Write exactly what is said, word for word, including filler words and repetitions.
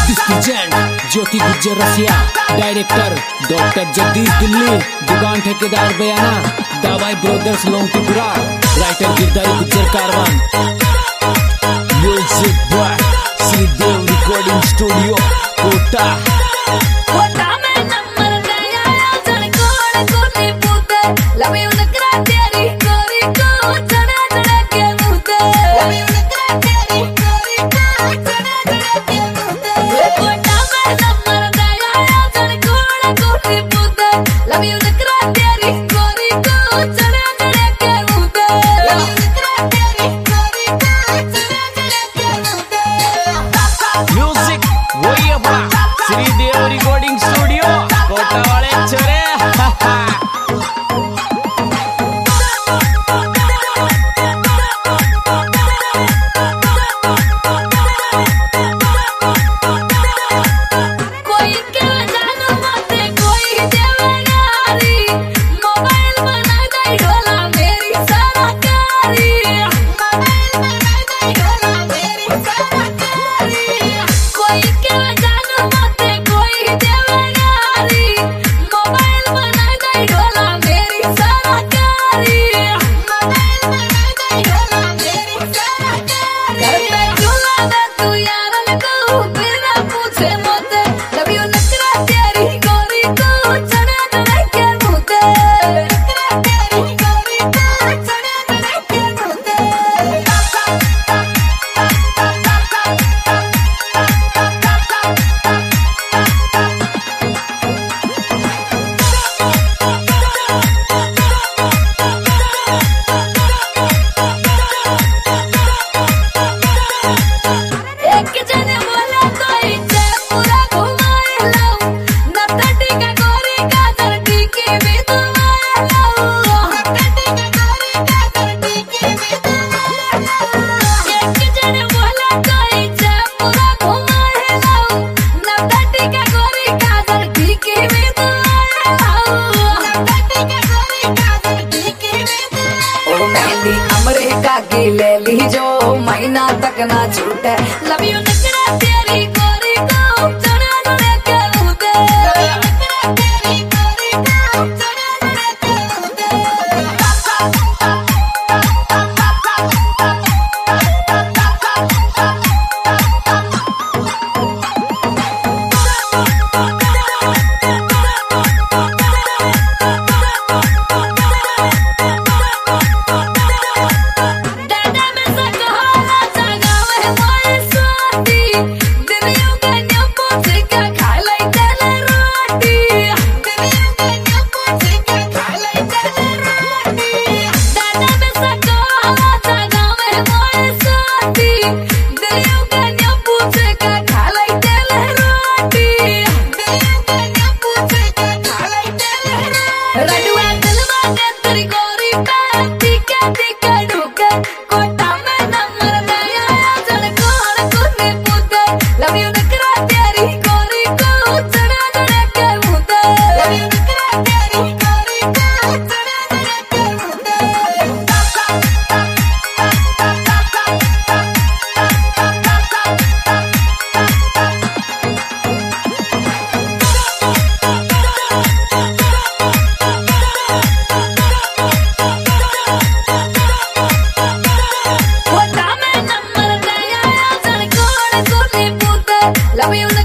दिस present ज्योति गुज्जर रसिया, director doctor Jagdish Delhi, दुकान ठेकेदार Bayana, Dawai brothers Longtipura, writer Girdhari Gujjar Karwan, music boy Shridev recording studio Kota. Kota में नंबर नया जन कोण कोने पूते लवे उनकरा तेरी गोरी को चढ़ा चढ़ा के मूते लवे उनकरा तेरी गोरी को चढ़ा चढ़ा के मूते। कोटा में नंबर नया जन कोण कोने पूते लवे उनकरा तेरी गोरी को चढ़ा चढ़ा के मूते लवे उनकरा तेरी गोरी को चढ़ा चढ़ा के मूते। म्यूजिक वही अपना श्रीदेव रिकॉर्डिंग स्टूडियो कोटा वाले छोरे। कोई के जानो मते कोई देवनारी मोबाइल बना दे ढोला मेरी सरकारी मोबाइल बना दे ढोला मेरी सरकारी। कोई के जानो मते कोई देवनारी मोबाइल बना दे ढोला मेरी सरकारी मोबाइल बना दे ढोला मेरी सरकारी। घर पे चूल्हा दे तू यार लगो बिना पूछे मोते लव यू नखरा तेरी गोरी को चढ़ा चढ़ा के मूते नखरा तेरी गोरी को चढ़ा चढ़ा के मूते। एक जने बोला तो इसे पूरा घुमाए लो नटटी का गोरी का धरती की भी तुम्हारे लो नटटी का गोरी का धरती की भी तुम्हारे लो। एक जने बोला तो इसे पूरा घुमाए लो नटटी का गोरी का धरती की भी तुम्हारे लो नटटी का गोरी का धरती की भी तुम्हारे। ओ मेहंदी अमेरिका की ले ली जो महीना तक ना छूटे लव यू नखरा तेरी गोरी को चढ़ा चढ़ा के मूते नखरा तेरी गोरी को चढ़ा चढ़ा के मूते। दादा में सकहाला जगाव है मोए स्वाति दिलियों के न्योपो से क्या खा लाई तेरे रोटी दिलियों के न्योपो से क्या खा लाई तेरे रोटी। दादा में सकहाला जगाव है मोए स्वाति दिलियों के न्योपो से क्या खा लाई तेरे रोटी दिलियों के न्योपो से क्या खा लाई तेरे रोटी। रडुआ दिलवा के तेरी गोरी पे टीके टीके ढूके कोटा में नंबर नया जन कोण कोने पूते लव यू नखरा तेरी गोरी को चढ़ा चढ़ा के मूते लव यू नखरा तेरी गोरी को चढ़ा चढ़ा के मूते। कोटा में नंबर नया जन कोण कोने पूते लव यू